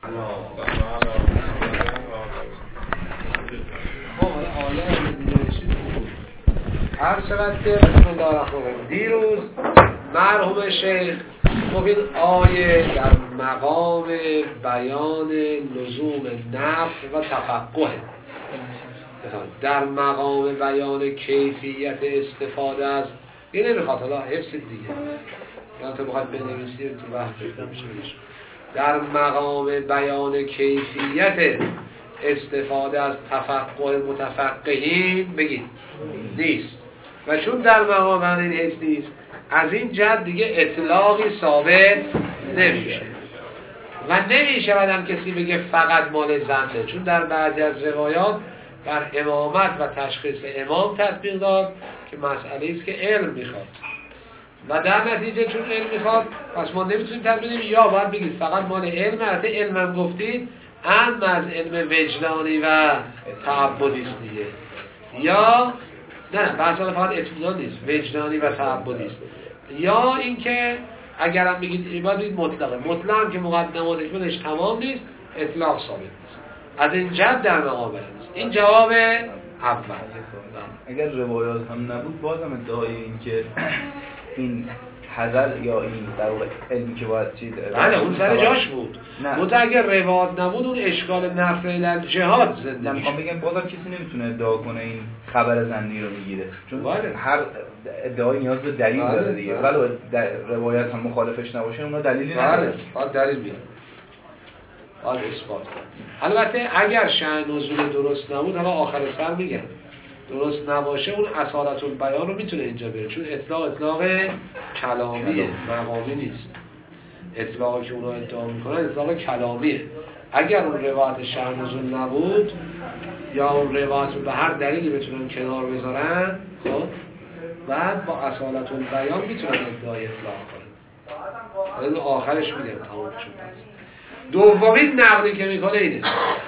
هر شود که بسم الله الرحمن الرحیم دیروز مرحوم شیخ گفت آیه در مقام بیان لزوم نفع و تفقه، در مقام بیان کیفیت استفاده از این نمیخواد حالا حفظ دیگه یا تو بخواد بنویسی تو وقت میشه در مقام بیان کیفیت استفاده از تفقه متفقهین بگید نیست و چون در مقام بیان این حیث نیست از این جهت دیگه اطلاقی ثابت نمیشه و نمیشه بدم کسی بگه فقط مال زنده، چون در بعضی از روایات بر امامت و تشخیص امام تطبیق داد که مسئله است که علم میخواد و در نتیجه چون علم میخواد پس ما نمیتونیم تطبیق بدیم، یا باید بگید فقط مال علم، البته علمم گفتید هم از علم وجدانی و تعبدی است دیگه، یا نه بحث فقط اطمینان نیست، وجدانی و تعبدی است، یا اینکه اگرم بگید باید بگید مطلق که مقدماتش بودش تمام نیست، اطلاق ثابت نیست، از این جهت در مقام نیست. این جواب اول. اگر روایات هم نبود بازم ادعای این که این حذر یا این در واقع علمی که باید چیز بله اون سر جاش بود، منتها اگر روایات نبود اون اشکال نفع در جهاد زنده میشه. میگم بازم کسی نمیتونه ادعا کنه این خبر زنی رو میگیره، چون هر ادعای نیاز به دلیل داره دیگه، ولو روایت هم مخالفش نباشه اونا دلیلی نداره. باید دلیل بیاره، باید اثبات کنه. البته اگر شأن نزول درست نبود حالا آخر سر میگم درست نباشه اون اصالت البیان رو میتونه اینجا بره، چون اطلاق کلامیه مقامی نیست. اطلاقی که اونا ادعا میکنن اطلاق کلامیه. اگر اون روایت شأن نزول نبود یا اون روایت رو به هر دلیلی بتونن کنار بذارن خب بعد با اصالت البیان میتونن ادعای اطلاق کنن. این آخرش میگم تمام شد. دومین نقلی که میکنه اینه،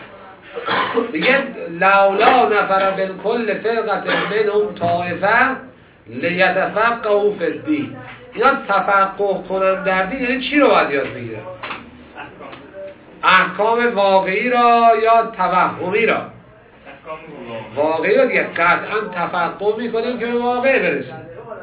میگه لولا نفر من کل فرقت منهم طائفه لیتفقهوا فی الدین. اینا تفقه کنن در دین یعنی چی رو باید یاد بگیرن؟ احکام واقعی را یا توهمی را؟ واقعی را دیگه قطعا تفقه میکنیم که به واقع برسیم،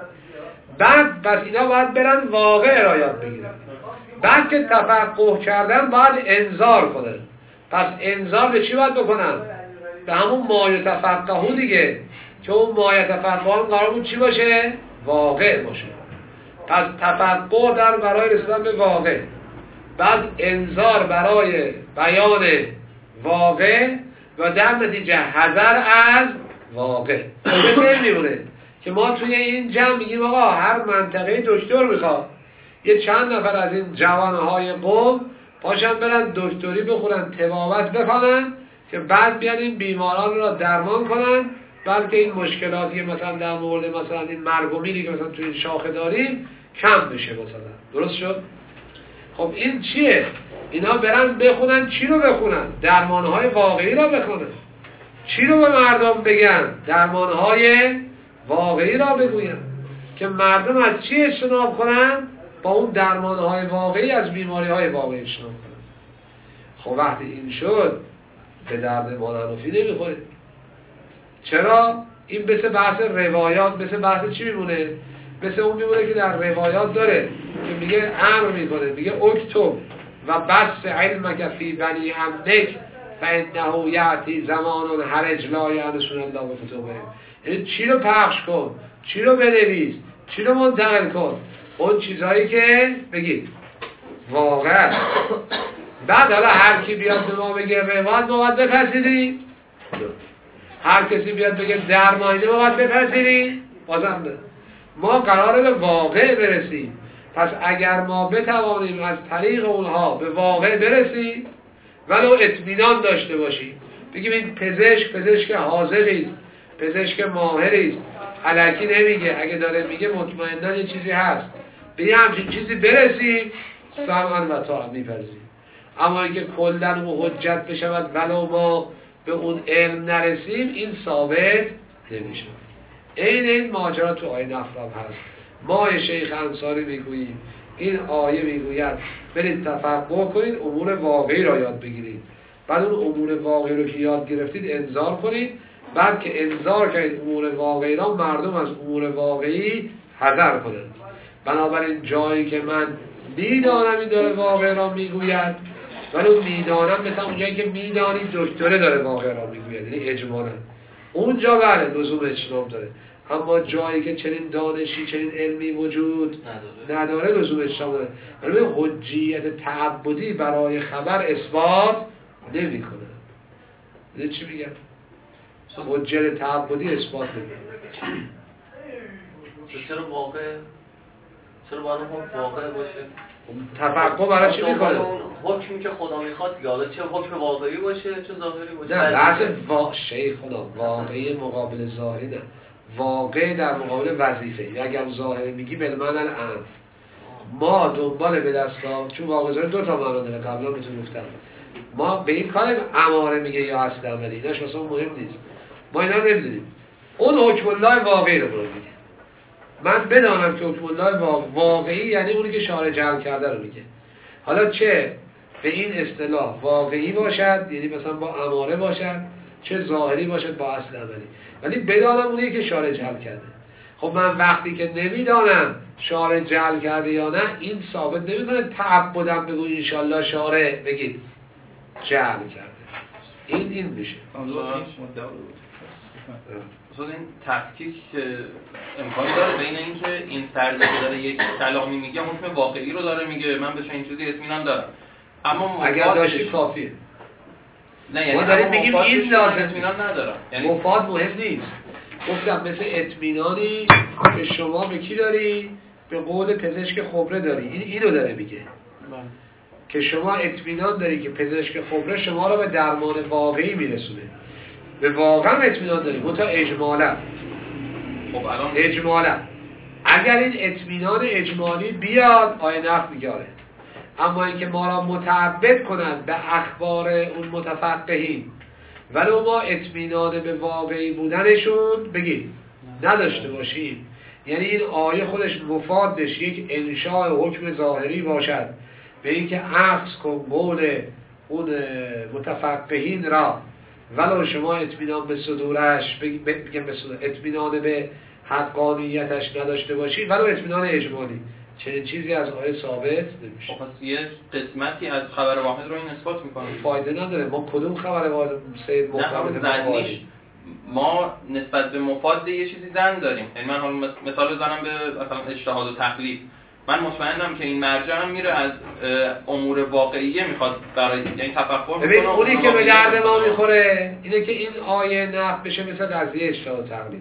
بعد بس اینا باید برن واقع را یاد بگیرن، بعد که تفقه کردن باید انذار کنن. پس انذار به چی باید بکنن؟ به همون مایه تفقهو دیگه، که اون مایه تفقهو قرار بود چی باشه؟ واقع باشه. پس تفقه در برای رسیدن به واقع، بعد انذار برای بیان واقع و در نتیجه حذر از واقع. به میمونه که ما توی این جمع میگیم آقا هر منطقه دکتر میخواد، یه چند نفر از این جوانهای قوم پاشن برن دکتری بخورن، طبابت بخونن که بعد بیان این بیماران را درمان کنن، بلکه این مشکلاتی مثلا در مورد مثلا این مرگ و میری که مثلا توی این شاخه داریم کم بشه مثلا. درست شد؟ خب این چیه؟ اینا برن بخونن چی رو بخونن؟ درمانهای واقعی را بخونن. چی رو به مردم بگن؟ درمانهای واقعی را بگوین که مردم از چی اجتناب کنن؟ با اون درمانهای واقعی از بیماریهای واقعی اجتناب کنن. خب وقتی این شد به درد مانعنفی نمیخوره. چرا؟ این مثل بحث روایات، مثل بحث چی میمونه؟ مثل اون میمونه که در روایات داره که میگه امر میکنه، میگه اکتب و بس علمک فی بنی عمک فانه یأتی زمان حرج لا یعنسون الله بکتبه. یعنی چی رو پخش کن، چی رو بنویس، چی رو منتقل کن؟ اون چیزهایی که بگید واقعا. بعد حالا هر کی بیاد به ما بگه روایت ما باید بپذیریم، هر کسی بیاد بگه درمانی ما باید بپذیریم، بازم ده. ما قراره به واقع برسیم. پس اگر ما بتوانیم از طریق اونها به واقع برسیم ولو اطمینان داشته باشیم، بگیم این پزشک حاذقی است، پزشک ماهری است، الکی نمیگه، اگه داره میگه مطمئنا یه چیزی هست، به یه همچین چیزی برسیم سمعا و طاعت می‌پذیریم. اما اگه کلاً و حجت بشود ولو ما به اون علم نرسیم این ثابت نمیشه. این ماجرا تو آیه افرام هست. ما شیخ انصاری میگوییم این آیه میگوید برید تفقه کنید، امور واقعی را یاد بگیرید. بعد اون امور واقعی رو که یاد گرفتید انذار کنید. بعد که انذار کردید امور واقعی را، مردم از امور واقعی حذر کنند. بنابراین جایی که من میدانم این داره واقع را میگوید، ولی میدانم مثلا اونجایی که میدانی دکتره داره واقع را میگوید، یعنی اجمالا اونجا بله لزوم اجتناب داره. اما جایی که چنین دانشی چنین علمی وجود نداره لزوم اجتناب داره. ولی حجیت تعبدی برای خبر اثبات نمی کنه. دیدی چی میگم؟ حجیت تعبدی اثبات نمی کنه. چرا واقع؟ چرا باید واقع باشه؟ تفقه برای چی میکنه؟ حکمی که خدا میخواد دیگه، حالا چه حکم واقعی باشه چه ظاهری باشه. نه بحث شیخ خدا واقعی مقابل ظاهری نه، واقع در مقابل وظیفه. یا اگر ظاهری میگی بالمعنی الامر، ما دنبال به دستگاه، چون واقع ظاهر دو تا معنا داره قبلا بهتون گفتم. ما به این کار اماره میگه یا اصل عملی، ایناش واسه مهم نیست، ما اینا نمیدونیم. اون حکم الله واقعی رو میگه. من بدانم که حکم الله واقعی یعنی اونی که شارع جعل کرده رو میگه. حالا چه به این اصطلاح واقعی باشد، یعنی مثلا با اماره باشد، چه ظاهری باشد با اصل عملی، ولی بدانم اونی که شارع جعل کرده. خب من وقتی که نمیدانم شارع جعل کرده یا نه، این ثابت نمیکنه تعبدم بگو انشالله شارع بگید جعل کرده. این میشه. این تفکیک امکان داره بین اینکه این فردی که داره یک کلامی میگه حکم واقعی رو داره میگه، من بهش این چیزی اطمینان دارم، اما اگر داشتی کافیه. نه یعنی ما داریم میگیم این لازم اطمینان ندارم، یعنی مفاد مهم نیست. گفتم مثل اطمینانی که شما به کی داری؟ به قول پزشک خبره داری. اینو داره میگه که شما اطمینان داری که پزشک خبره شما رو به درمان واقعی میرسونه، به واقعا اطمینان داریم منتها اجمالا. خب الان اجمالا اگر این اطمینان اجمالی بیاد آیه نفت میگاره، اما اینکه ما را متعبد کنند به اخبار اون متفقهین ولو ما اطمینان به واقعی بودنشون بگید نداشته باشیم، یعنی این آیه خودش مفادش یک انشاء حکم ظاهری باشد به اینکه عکس کن قول اون متفقهین را ولو شما اطمینان به صدورش بگم به صدور اطمینان به حقانیتش نداشته باشی ولو اطمینان اجمالی، چنین چیزی از آیه ثابت نمیشه. خب یه قسمتی از خبر واحد رو این اثبات میکنه. فایده نداره. ما کدوم خبر واحد سید محمد ما نسبت به مفاد یه چیزی زن داریم. یعنی من حالا مثال بزنم به مثلا اجتهاد و تقلید، من مطمئنم که این مرجع هم میره از امور واقعیه میخواد برای یعنی تفکر ببین اونی که به درد ما میخوره اینه که این آیه نقد بشه مثل قضیه اجتهاد و تقلید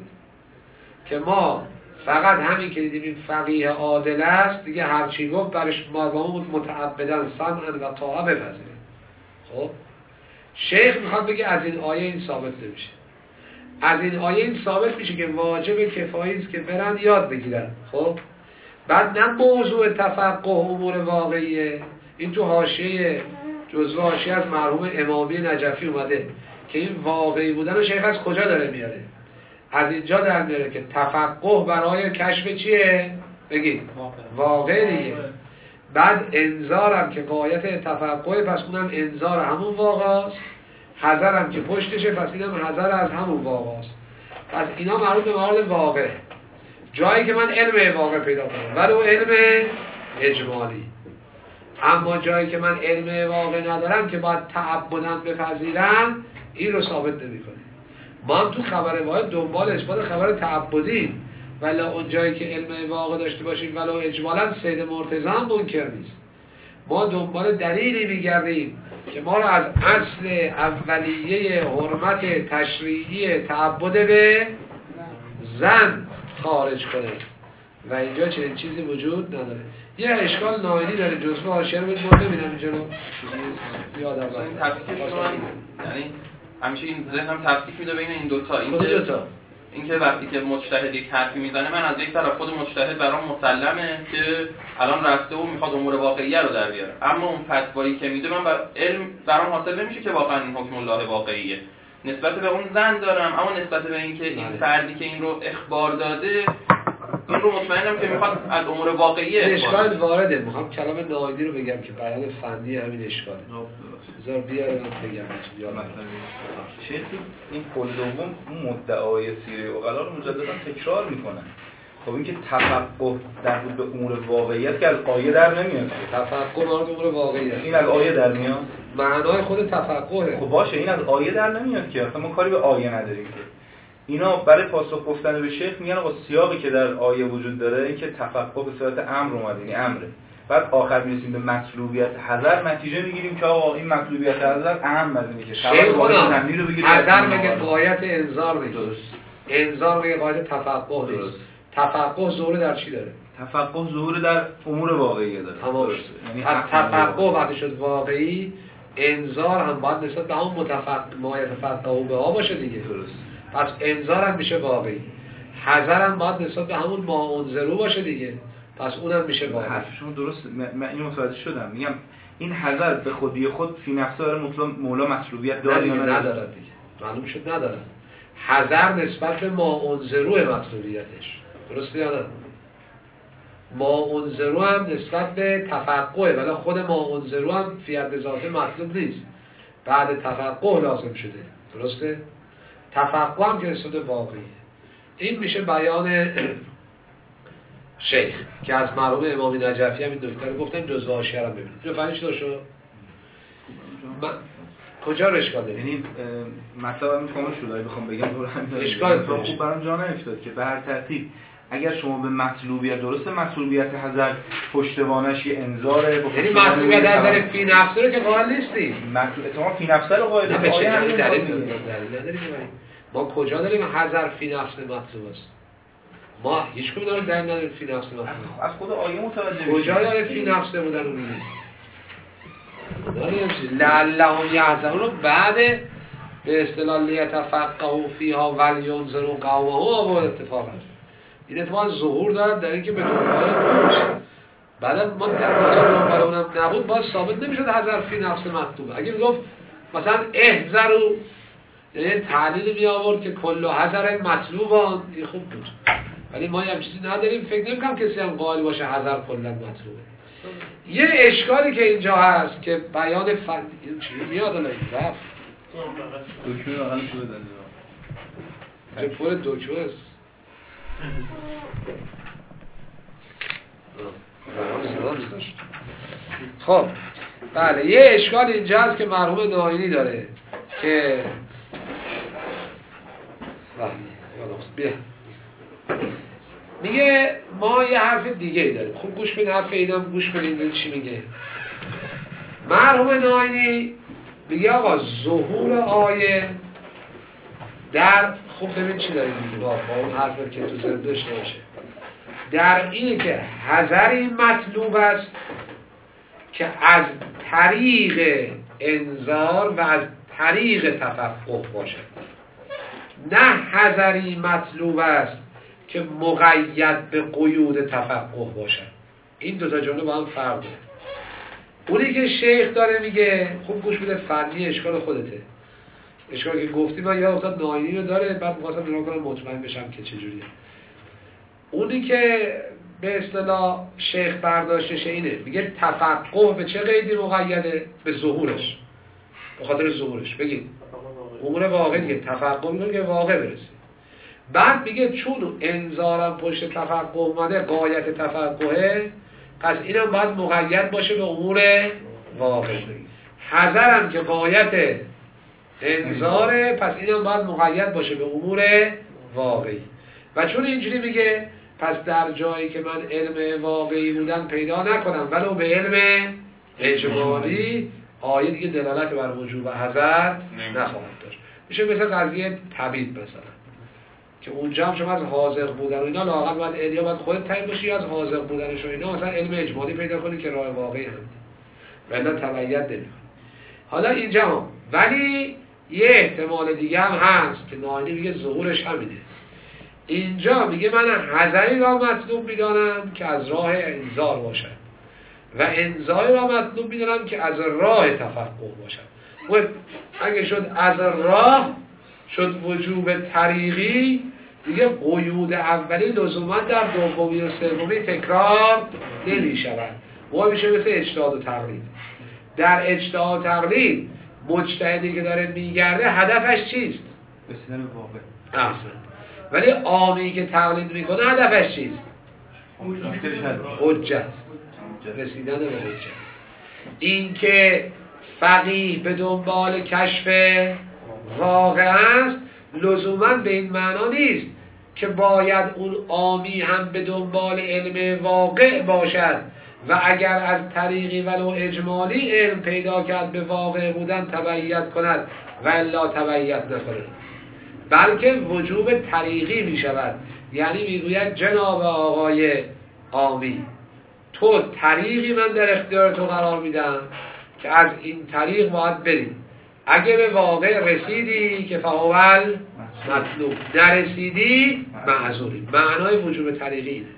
که ما فقط همین که دیدیم فقیه عادل است دیگه هر چی گفت برش ما متعبدن سمعا و طاعه بپذیریم. خب شیخ میخواد بگه از این آیه این ثابت نمیشه. از این آیه این ثابت میشه که واجب کفایی است که برن یاد بگیرن. خب بعد نه موضوع تفقه امور واقعیه، این تو حاشیه جزوه حاشیه از مرحوم امامی نجفی اومده که این واقعی بودن شیخ از کجا داره میاره؟ از اینجا در میاره که تفقه برای کشف چیه؟ بگید واقع دیگه. بعد انذارم که غایت تفقه، پس اونم انذار همون واقع است، حذرم که پشتشه، پس اینم حذر از همون واقع است. پس اینا مربوط به موارد واقع، جایی که من علم واقع پیدا کنم ولو علم اجمالی. اما جایی که من علم واقع ندارم که باید تعبداً بپذیرم، این رو ثابت نمی‌کنه. ما هم تو خبر واحد دنبال اثبات خبر تعبدی، ولی اون جایی که علم واقع داشته باشیم ولو اجمالاً سید مرتضی هم منکر نیست. ما دنبال دلیلی می‌گردیم که ما را از اصل اولیه حرمت تشریعی تعبد به زن خارج کنه و اینجا چنین چیزی وجود نداره. یه اشکال نایلی داره جزوه حاشیه رو ببینم اینجا رو یادم رفت. این تفکیک من یعنی همیشه این ذهنم تفکیک میده بین این دوتا. این که وقتی که مجتهد یک حرفی میزنه، من از یک طرف خود مجتهد برام مسلمه که الان رفته و میخواد امور واقعیه رو در بیاره، اما اون فتوایی که میده من علم برام حاصل نمیشه که واقعا این حکم الله واقعیه. نسبت به اون زن دارم، اما نسبت به اینکه این فردی که این رو اخبار داده این رو مطمئنم که میخواد از امور واقعی اشکال وارده. میخوام کلام نایدی رو بگم که بیان فنی همین اشکاله. بذار بیاره من بگم یا شیخ این کل دوم اون مدعای سیره عقلا رو مجددا تکرار میکنن. خب این که تفقه در به امور واقعیت که از آیه در نمیاد. تفقه مراد امور واقعیت. این از آیه در میاد. معنای خود تفقهه. خب باشه این از آیه در نمیاد که اصلا ما کاری به آیه نداریم که. اینا برای پاسخ گفتن به شیخ میگن آقا سیاقی که در آیه وجود داره این که تفقه به صورت امر اومده، یعنی امره. بعد آخر میرسیم به مطلوبیت حذر، نتیجه میگیریم که آقا این مطلوبیت حذر اهم از اینه که خبر واقعی رو بگیریم. حذر میگه قایت انذار میگه. انذار میگه قایت تفقه نیست. تفقه ظهور در چی داره؟ تفقه ظهور در امور واقعی داره. تمام. یعنی از تفقه وقتی شد واقعی، انذار هم باید نسبت به همون ما یتفقهوا بها باشه دیگه. درست. پس انذار هم میشه واقعی. حذر هم باید نسبت به همون ما انذروا باشه دیگه. پس اونم میشه واقعی. حرفشون درسته. من اینو متوجه شدم. میگم این حذر به خودی خود فی نفسه داره مولا مطلوبیت داره یا نداره دیگه. معلوم شد نداره. حذر نسبت به ما انذروا مطلوبیتش. درسته یا نه؟ ما انذروا هم نسبت به تفقه، ولی خود ما انذروا هم فی حد ذاته مطلوب نیست. بعد تفقه لازم شده. درسته؟ تفقه هم که نسبت واقعیه. این میشه بیان شیخ که از مرحوم امام نجفی هم این نکته رو گفتن جزء حاشیه رو ببینید. اینو فهمیدید شو؟ کجا رو اشکال داره؟ یعنی مطلب من کامل شد. بخوام بگم دور همین اشکال خوب برام جا نیفتاد که به هر ترتیب اگر شما به مطلوبیت درسته مطلوبیت حذر پشتوانش یه انذاره، یعنی مطلوبیت حذر فی نفسه رو که قائل نیستی. اتفاقا فی نفسه رو قائل نیستی. آیا همین دلیل ما کجا داریم حذر فی نفسه مطلوب است؟ ما هیچ کدوم داریم دلیل نداریم فی نفسه مطلوب. از خود آیه متوجه میشیم. کجا داره فی نفسه بودن رو میگیم؟ لعلهم یحذرون رو بعد به اصطلاح لیتفقهوا فیها ولینذروا قومهم آورد اتفاقا. این اتفاقا ظهور دارد در اینکه به دنبال باشه. بعد ما دنبال اونم نبود باز ثابت نمیشد حذر فی نفس مطلوب. اگه میگفت مثلا احذروا یعنی تعلیل می آورد که کل حذر مطلوبان، این خوب بود. ولی ما هم چیزی نداریم. فکر نمی‌کنم کسی هم قائل باشه حذر کلا مطلوبه. یه اشکالی که اینجا هست که بیان فن این چی میاد الان رفت دکمه واقعا شو بدن چه پر دکمه است. خب بله یه اشکال اینجا هست که مرحوم ناینی داره که بیا میگه ما یه حرف دیگه ای داریم. خوب گوش بدین حرف اینم گوش بدین چی میگه. مرحوم ناینی میگه آقا ظهور آیه در خوب ببین چی داریم میگه با اون حرف که تو ذهن داشته باشه در اینه که حذری مطلوب است که از طریق انذار و از طریق تفقه باشد، نه حذری مطلوب است که مقید به قیود تفقه باشد. این دو تا جمله با هم فرق داره. اونی که شیخ داره میگه خوب گوش بده فنی اشکال خودته. اشکالی که گفتی من یاد افتاد ناینی رو داره بعد می‌خواستم نگاه کنم مطمئن بشم که چجوریه. اونی که به اصطلاح شیخ برداشتش اینه میگه تفقه به چه قیدی مقیده؟ به ظهورش. به خاطر ظهورش بگید امور واقع دیگه تفقه میگه که واقع برسه. بعد میگه چون انذارم پشت تفقه اومده غایت تفقهه پس اینم باید مقید باشه به امور واقع. حذرم که غایت انذاره پس اینم باید مقید باشه به امور واقعی. و چون اینجوری میگه پس در جایی که من علم واقعی بودن پیدا نکنم ولو به علم اجمالی آیه دیگه دلالت بر وجوب و حذر نخواهد داشت. میشه مثل قضیه طبیب مثلا که اونجا هم شما از حاذق بودن و اینا لااقل باید علیا باید خودت تعیین بشی از حاذق بودنش و اینا مثلا علم اجمالی پیدا کنی که راه واقعی هم ولی تبعیت نمی‌کنه. حالا اینجا هم ولی یه احتمال دیگه هم هست که ناینی میگه ظهورش همینه. اینجا میگه من حذری را مطلوب میدانم که از راه انذار باشد و انذاری را مطلوب میدانم که از راه تفقه باشد. اگه شد از راه شد وجوب طریقی دیگه قیود اولی لزوما در دومی و سومی تکرار نمی شود. ما میشه مثل اجتهاد و تقلید. در اجتهاد و تقلید مجتهدی که داره میگرده هدفش چیست؟ رسیدن به واقع. احسن. ولی عامی که تقلید میکنه هدفش چیست؟ حجت. رسیدن به حجت. این که فقیه به دنبال کشف واقع است لزوما به این معنا نیست که باید اون عامی هم به دنبال علم واقع باشد و اگر از طریقی ولو اجمالی علم پیدا کرد به واقع بودن تبعیت کند و الا تبعیت نکند، بلکه وجوب طریقی می شود. یعنی میگوید جناب آقای عامی، تو طریقی من در اختیار تو قرار میدم که از این طریق باید بریم. اگه به واقع رسیدی که فاول مطلوب، نرسیدی معذوری. معنای وجوب طریقی اینه.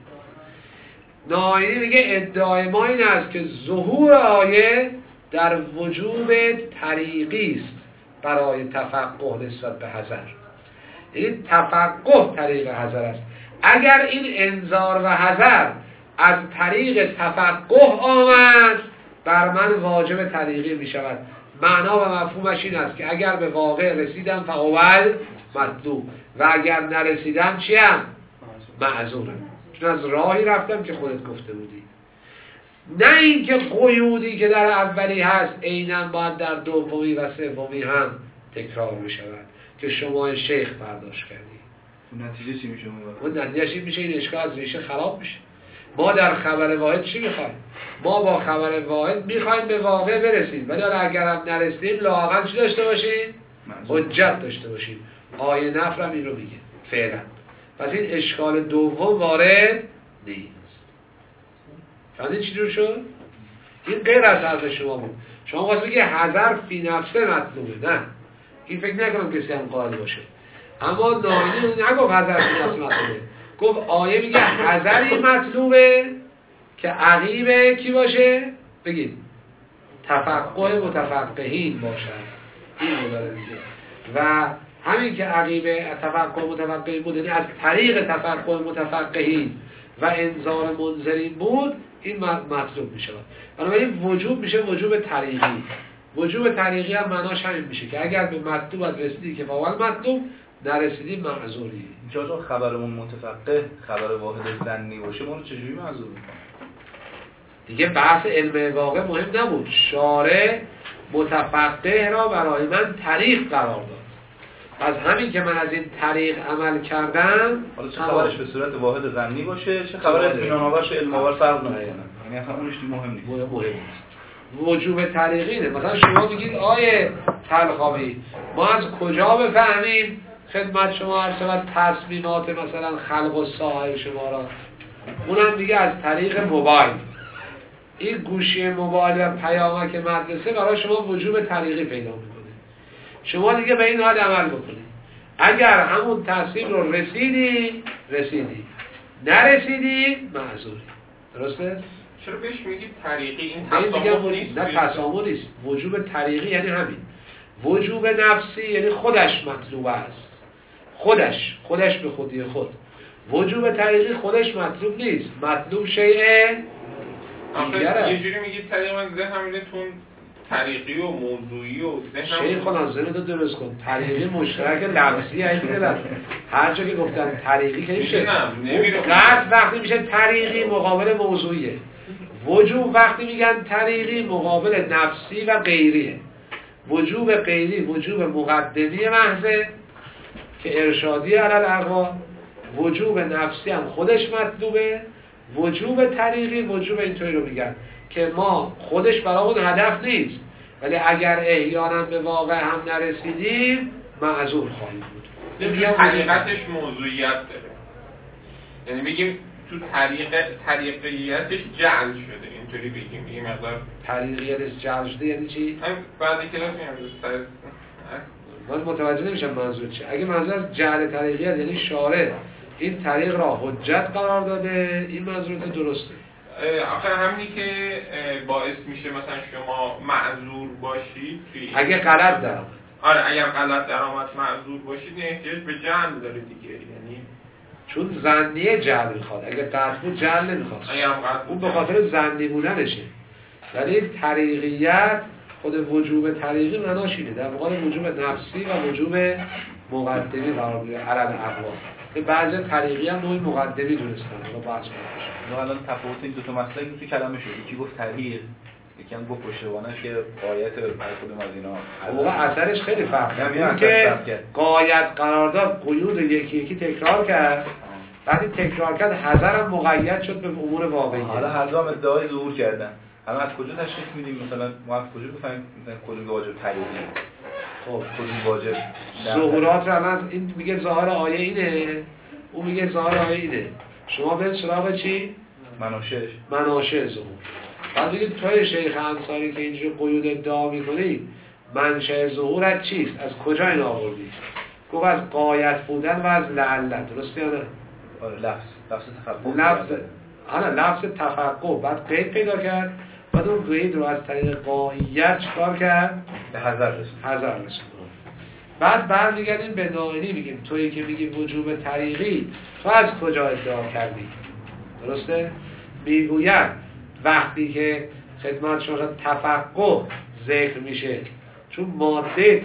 ناینی میگه ادعای ما این است که ظهور آیه در وجوب طریقی است برای تفقه نسبت به حذر. این تفقه طریق حذر است. اگر این انذار و حذر از طریق تفقه آمد بر من واجب طریقی می شود. معنا و مفهومش این است که اگر به واقع رسیدم فاول مطلوب و اگر نرسیدم چیم؟ معذورم، چون از راهی رفتم که خودت گفته بودی. نه اینکه قیودی که در اولی هست عیناً باید در دومی و سومی هم تکرار می شود که شما شیخ برداشت کردی. نتیجه چی میشه؟ اون نتیجه چی میشه؟ این اشکال از ریشه خراب میشه. ما در خبر واحد چی میخوایم؟ ما با خبر واحد میخوایم به واقع برسیم، ولی اگر هم نرسیم لااقل چی داشته باشیم؟ حجت داشته باشیم. آیه نفرم این رو میگه فعلا. پس این اشکال دوم وارد نیست. فهمیدین چی جور شد؟ این غیر از حرف شما بود. شما واسه بگه حذر فی نفسه مطلوبه. نه، این فکر نکنم کسی هم قائل باشه. اما ناینی نگفت حذر فی نفسه مطلوبه، گفت آیه میگه حذری مطلوبه که عقیب کی باشه؟ بگید تفقه متفقهین باشد. این رو داره میگه. و همین که عقیب تفقه متفقهین بود، یعنی از طریق تفقه متفقهین و انذار منذرین بود، این مطلوب میشه. بنابراین وجوب میشه وجوب طریقی. وجوب طریقی هم معناش همین میشه که اگر به مطلوب از رسیدی که فاول مطلوب، نرسیدی معذوری. اینجا خبرمون متفقه خبر واحد ظنی باشه، ما رو چجوری معذور میکنه؟ دیگه بحث علم واقع مهم نبود. شارع متفقه را برای من طریق قرار داد. از همین که من از این طریق عمل کردم، حالا چه خبرش به صورت واحد ظنی باشه، چه خبر اطمینان آورش علم آور فرق نمیکنه. یعنی اصلا اونش مهم نیست. مهم نیست. وجوب طریقینه. مثلا شما میگید آیه طلخاوی ما از کجا بفهمیم خدمت شما هر شود تصمیمات مثلا خلق و صاحب شما را؟ اونم دیگه از طریق موبایل. این گوشی موبایل و پیامک مدرسه برای شما وجوب طریقی پیدا میکنه. شما دیگه به این حال عمل بکنید. اگر همون تصمیم رو رسیدی نرسیدی معذوری. درسته؟ چرا بهش میگید طریقی؟ این تسامح نیست. نه تسامح نیست. وجوب طریقی یعنی همین. وجوب نفسی یعنی خودش مطلوب است. خودش به خودی خود. وجوب طریقی خودش مطلوب نیست. مطلوب شیء دیگره. یه جوری میگید طریق من ذهنم میره تون طریقی و موضوعی و ذهنم شیخ خدا ذهنتو درست کن. طریقی مشترک لفظی هست. هر جا که گفتن طریقی که میشه. قطع وقتی میشه طریقی مقابل موضوعیه. وجوب وقتی میگن طریقی مقابل نفسی و غیریه. وجوب غیری وجوب مقدمی محضه که ارشادی علی الاقوا. وجوب نفسی هم خودش مطلوبه. وجوب طریقی وجوب اینطوری رو میگن که ما خودش برامون هدف نیست، ولی اگر احیانا به واقع هم نرسیدیم معذور خواهیم بود. حقیقتش موضوعیت داره. یعنی بگیم تو طریقیتش جعل شده، اینطوری بگیم مقدار طریقیتش جعل شده یعنی چی؟ بعد کلاس میام من متوجه نمیشم منظور چیه. اگه منظور از جعل طریقیت یعنی شارع این طریق را حجت قرار داده، این منظورت درسته. آخه همینی که باعث میشه مثلا شما معذور باشید اگه غلط درآمد. آره اگر غلط درآمد معذور باشید احتیاج به جعل داره دیگه. یعنی چون ظنیه جعل میخواد، اگه قطع بود جعل نمیخواد، اون به خاطر ظنی بودنشه. ولی طریقیت خود وجوب طریقی معناش اینه، در مقابل وجوب نفسی و وجوب مقدمی قرار میگیره علل اقوا. که بعضی طریقی هم نوعی مقدمی دونستن، حالا بحث کنیم. الان تفاوت این دو تا مسئله تو کلمه شد، یکی گفت طریق، یکی هم گفت پشتوانش که قایت هر کدوم از اینا. موقع اثرش خیلی فرق داره که قایت قرار داد، قیود یکی یکی تکرار کرد، وقتی تکرار کرد حذر هم مقید شد به امور واقعی. حالا هر دو هم ادعای ظهور کردن. الان از کجا تشخیص میدیم مثلا ما از کجا بفهمیم کدوم واجب طریقی؟ خب کدوم واجب ظهورات رو الان این میگه ظاهر آیه اینه، اون میگه ظاهر آیه اینه. شما به سراغ چی؟ مناشأ ظهور. بعد بگید توی شیخ انصاری که اینجور قیود ادعا میکنی منشأ ظهورت چیست؟ از کجا این آوردی؟ گفت از قایت بودن و از لعل. درسته یا نه؟ لفظ تفقه. لفظ تفقه بعد قید پیدا کرد، بعد اون قید رو از طریق قایت چکار کرد؟ به حذر رسید. بعد برمیگردیم به نائینی میگیم تویی که میگی وجوب طریقی تو از کجا ادعا کردی؟ درسته؟ میگوید وقتی که خدمت شما تفقه ذکر میشه، چون ماده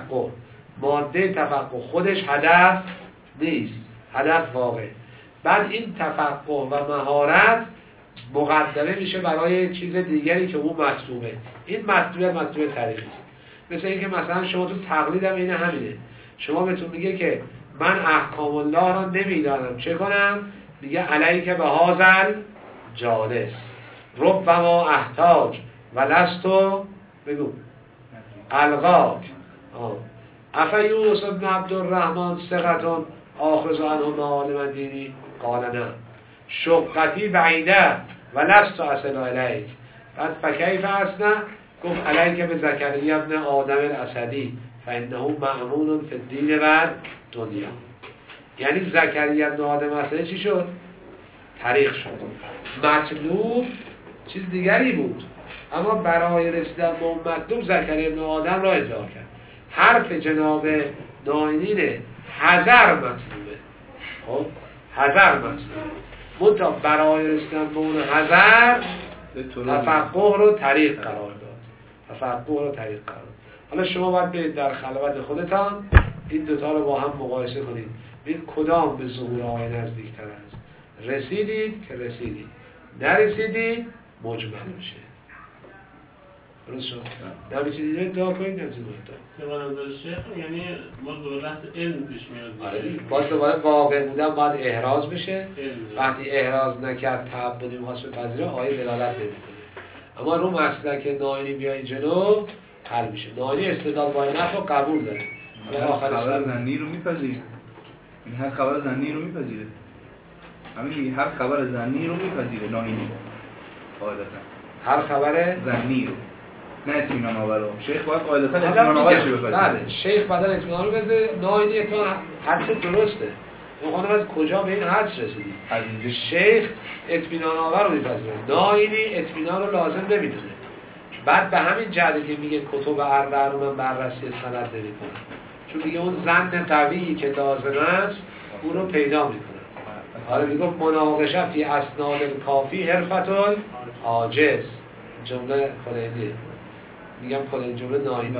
تفقه خودش هدف نیست، هدف واقع. بعد این تفقه و مهارت مقدمه میشه برای چیز دیگری که اون مطلوبه. این مطلوب طریقی است. مثل اینکه مثلا شما تو تقلید هم اینه همینه، شما بهتون میگه که من احکام الله را نمیدانم چه کنم، میگه علیک به هازل جالس ربما احتاج و لستو بگو الغاک افیوس ابن عبدالرحمن ثقتون آخذ عنه معالم دینی قال نه شقتی بعیده و لستو اصل علیک. بعد فکیف اصنع گفت علیک به زکریا ابن آدم الاسدی فانه مأمون فی الدین و دنیا. یعنی زکریا ابن آدم الاسدی چی شد؟ طریق شد. مطلوب چیز دیگری بود، اما برای رسیدن به اون مطلوب زکریا ابن آدم را ادعا کرد. حرف جناب نائینی حذر مطلوبه. خب حذر مطلوبه، منتها برای رسیدن به اون حذر تفقه رو طریق قرار داد. حالا شما باید برید در خلوت خودتان این دوتا رو با هم مقایسه کنید، ببینید کدام به ظهور آیه نزدیکتر است. رسیدید که رسیدید، نرسیدید مجمل میشه. درست شد؟ نمیتونید ادعا کنید، نمیتونید ادعا. به نظر شیخ یعنی ما دولت علم پیش میاد. باز دوباره واقع بودن باید احراز بشه. وقتی احراز نکرد تعبدی محاسب پذیره آیه دلالت نمیکنه. اما رو مسلک نائینی بیایی جلو حل میشه. نائینی استدلال با نفع رو قبول داره. خبر زنی رو میپذیره. این هر خبر زنی رو میپذیره. همین هر خبر زنی رو میپذیره نائینی. قاعدتا هر خبر زنی رو نه اطمینان آور رو شیخ باید قاعدتا اطمینان آورش رو بپذیره. بله شیخ بدل اطمینان رو بذاره. نائینی تو حدس درسته. میخوانم از کجا به این حدس رسیدی؟ شیخ اطمینان آور رو میپذیره، نائینی اطمینان رو لازم نمیدونه. بعد به همین جهت که میگه کتب اربعه رو من بررسی سند نمیکنم، چون میگه اون ظن قویی که لازم است اون رو پیدا میکنه. حالا میگه مناقشه فی اسناد کافی حرفت عاجز، جمله کلینی میگم کلین جمله نائینی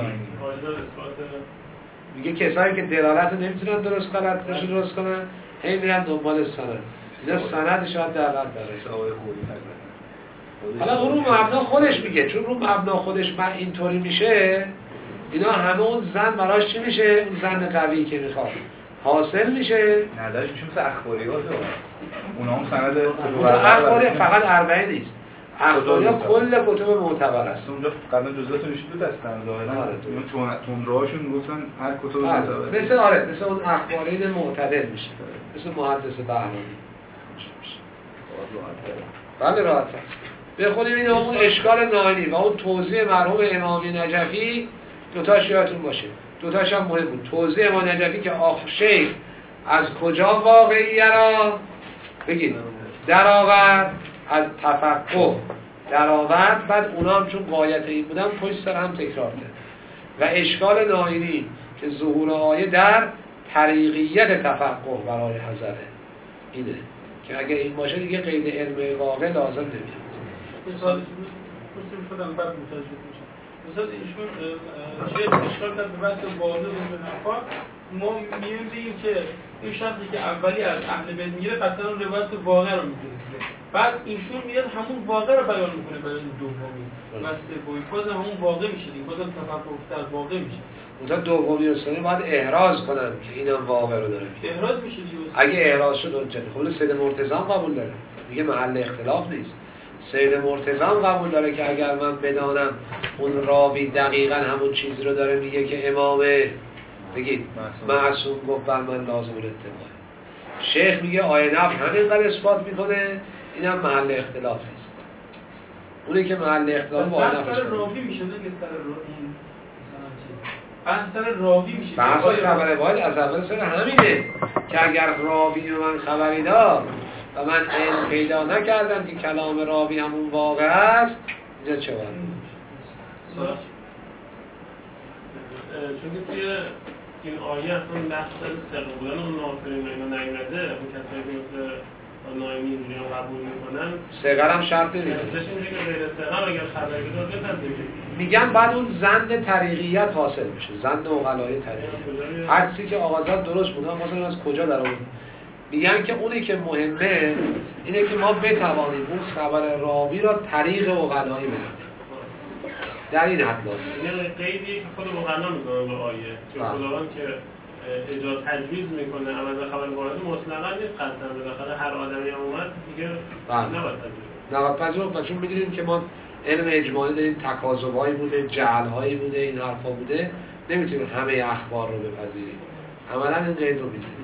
میگه کسایی که دلالت رو نمیتونن درست کنن هی میرن دنبال سند. اینا سند شاید دقیق داره. حالا اون رو مبنا خودش میگه، چون رو مبنا خودش من اینطوری میشه، اینا همه اون زن براش چی میشه؟ اون زن قوی که میخواد حاصل میشه. نداشت میشه مثل اخباریات اونا هم سند اخباری فقط اربعه نیست، اخباریا کل کتب معتبر است. اونجا قبلا جزئیاتش دو دستن ظاهرا چون راهشون گفتن هر کتب معتبر مثل اون اخبارین معتدل میشه، مثل محدث بهرانی میشه. بله راحت به خودم این اون اشکال نائینی و اون توضیح مرحوم امامی نجفی دوتاش یادتون باشه، دوتاش هم مهم بود. توضیح امام نجفی که شیخ از کجا واقعیه را بگید در آورد، از تفقه در آورد، بعد اونا هم چون قایت این بودن پشت سر هم تکرار کرد. و اشکال نائینی که ظهور آیه در طریقیت تفقه برای حضره، اینه که اگه این باشه دیگه قید علم واقع لازم نمیاد. مثال شدم بعد متوجه میشم. مثلا ایشون چه اشکال کرد به بحث واضح و نفاق ما می‌بینیم که این شخصی که اولی از اهل بیت میگیره قطعا روایت واقع رو میگیره. بعد ایشون میاد همون واقع رو بیان میکنه برای این دومی و سومی، بازم همون واقع میشه دیگه، بازم تفکر در واقع میشه. اونجا دومی و سومی باید احراز کنن که اینم واقع رو داره. احراز میشه دیگه. اگه احراز شد حجت. خود سید مرتضی هم قبول داره. میگه محل اختلاف نیست. سید مرتضی هم قبول داره که اگر من بدانم اون راوی دقیقاً همون چیزی رو داره میگه که امام بگید معصوم گفت بر من لازم الاتباع. شیخ میگه آیه نفی همینقدر اثبات میکنه، اینم محل اختلاف نیست. اونی که محل اختلاف با آیه نفی راوی میشه نه که سر راوی مثلا سر راوی میشه. بحث خبر باید از اول سر همینه که اگر راوی من خبری داد و من علم پیدا نکردم که کلام راوی همون واقع است، اینجا چه باید؟ چون که توی این آیه اصلا بحث سقه بودن اون ناصرین و اینا نیمده، اون کسایی که مثل نایمی اینجوری هم قبول میکنن سقه هم شرط نیست. ازش میگه که غیر سقه اگر خبری داد بپذیرید. میگن بعد اون زند طریقیت حاصل میشه، زند عقلای طریقیت. هرچی که آغازات درست بود، مثلا از کجا در اون میگن که اونی که مهمه اینه که ما بتوانیم اون خبر راوی را طریق عقلایی بدیم. در این حد لازم. یعنی قیدی که خود مقنن میکنه به آیه که خداوند که اجازه تجویز میکنه عمل به خبر وارد مطلقا نیست، قطعا بالاخره هر آدمی هم اومد دیگه نباید پذیرفت. چون میدونیم که ما علم اجمالی داریم، تکاذبایی بوده، جعلهایی بوده، این حرفا بوده، نمیتونیم همه اخبار رو بپذیریم. عملا این قید رو میتونیم.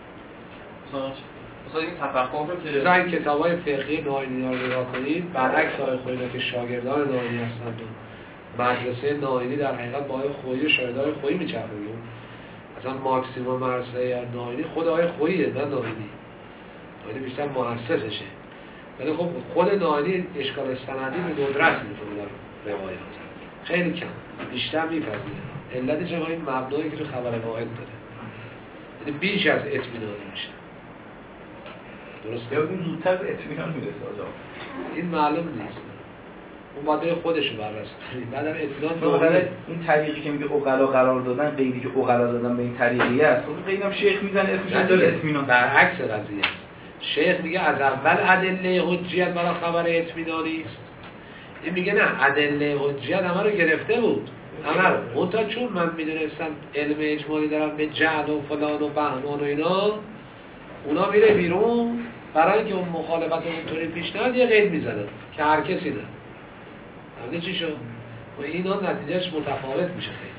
مثلا این تفقه رو که مثلا این کتابای فقهی ناینی رو نگاه کنید، برعکس آقای خویی که شاگردان ناینی هستند و مدرسه ناینی در حقیقت با آقای خویی و شاگردان خویی میچرخید. مثلا ماکسیموم مرسه ناینی خود آقای خوییه، نه ناینی. ناینی بیشتر مؤسسشه. ولی خب خود ناینی اشکال سندی به ندرت میکنه در روایات. خیلی کم. بیشتر میپذیره. علتش هم این مبنایی که خبر واحد داره. یعنی بیش از اطمینانی میشه. درسته؟ یا این زودتر به اطمینان میرسه آجا. این معلوم نیست. اون باید خودشو بررسی کنید. بعدم اطمینان این طریقی که میگه عقلا قرار دادن، قیدی که عقلا دادن به این طریقی است. خب قیدم شیخ میزنه اسمش داره اطمینان. برعکس قضیه. شیخ میگه از اول ادله حجیت برای خبر اطمینانی است. این میگه نه، ادله حجیت همه رو گرفته بود. همه رو. منتها چون من میدونستم علم اجمالی دارم به جعل و فلان و بهمان و اینا، اونا میره بیرون برای اینکه اون مخالفت اونطوری پیش نیاد یه قید میزنن که هر کسی نه. همه چی شد؟ و اینا نتیجهش متفاوت میشه خیلی.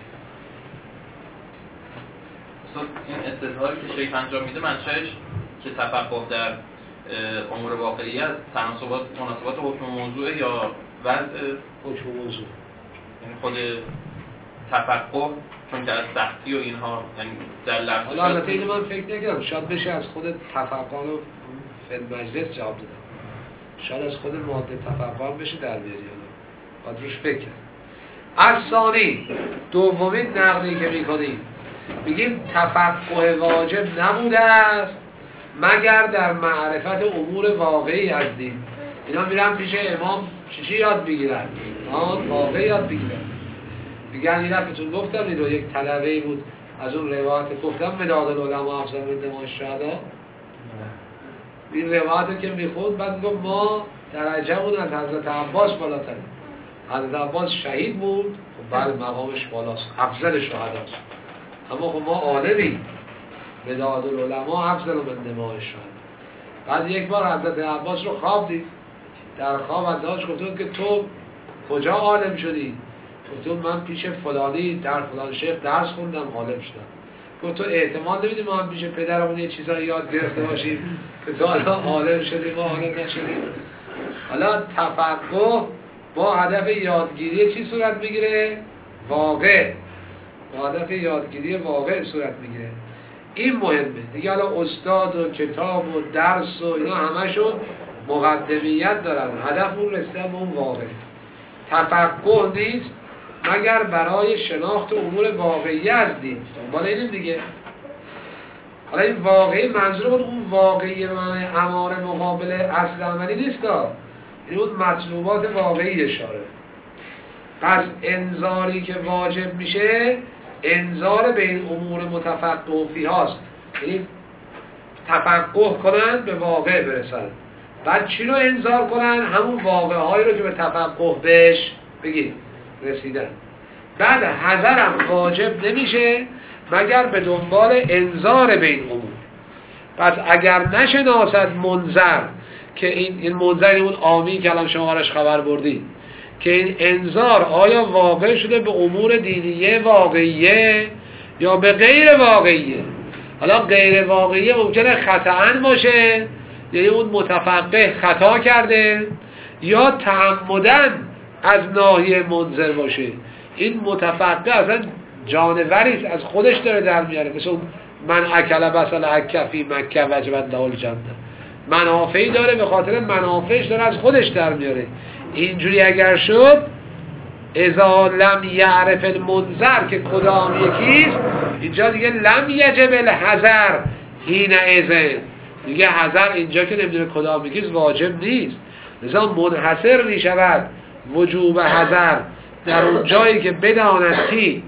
این استدلالی که شیخ انجام میده منشأش که تفقه در امور واقعی است، مناسبات حکم موضوع یا وضع حکم موضوع. یعنی خود تفقه چون که از سختی و اینها یعنی در لفظ حالا البته اینو من فکر نکردم، شاید بشه از خود تفقه رو فی مجلس جواب دادم. شاید از خود ماده تفقه بشه در بیاری. باید روش فکر کرد. از ثانی دومین نقلی که میکنیم میگیم تفقه واجب نبوده است مگر در معرفت امور واقعی از دین. اینا میرن پیش امام چی یاد بگیرن؟ واقعی یاد بگیرن. میگن این رفتون گفتم این رو یک طلبه‌ای بود از اون روایت گفتم مداد العلماء افضل من دماء الشهداء. این روایت که میخوند بعد گفت ما درجه‌مون از حضرت عباس بالاتره. حضرت عباس شهید بود، خب بله مقامش بالاست، افضل شهداست. اما خب ما عالمی مداد العلماء افضل من دماء الشهداء. بعد یک بار حضرت عباس رو خواب دید، در خواب ازش گفتن که تو کجا عالم شدی؟ گفتم من پیش فلانی در فلان شیخ درس خوندم عالم شدم. گفت تو احتمال نمیدی ما هم پیش پدرمون یه چیزایی یاد گرفته باشیم که تو حالا عالم شدیم ما عالم نشدیم. حالا تفقه با هدف یادگیری چی صورت میگیره؟ واقع. با هدف یادگیری واقع صورت میگیره. این مهمه. دیگه حالا استاد و کتاب و درس و اینا همشون مقدمیت دارن. هدف اون رسیدن به اون واقع. تفقه نیست مگر برای شناخت امور واقعی از دین. بالا اینیم دیگه. حالا این واقعی منظور بود اون واقعی به معنی اماره مقابل اصل عملی نیست، این اون مطلوبات واقعی اشاره. پس انذاری که واجب میشه انذار به این امور متفقه فی هاست، یعنی تفقه کنن به واقع برسن. بعد چی رو انذار کنن؟ همون واقع هایی رو که به تفقه بهش بگید رسیدن. بعد حذر هم واجب نمیشه مگر به دنبال انذار به این امور. پس اگر نشناسد منذر که این منذر اون عامی که الان شما براش خبر بردید که این انذار آیا واقع شده به امور دینیه واقعیه یا به غیر واقعیه. حالا غیر واقعیه ممکنه خطأ باشه، یعنی اون متفقه خطا کرده، یا تعمدن از ناحیه منذر باشه. این متفقه اصلا جانوریست، از خودش داره در میاره، مثل من اکل بسل اکفی مکه وجبت لال جنده، منافعی داره، به خاطر منافعش داره از خودش در میاره. اینجوری اگر شد اذا لم یعرف المنذر که کدام یکیست، اینجا دیگه لم یجب الحذر حین اذن، دیگه حذر اینجا که نمیدونه کدام یکیست واجب نیست، لذا منحصر میشود وجوب حذر در اون جایی که بداند کی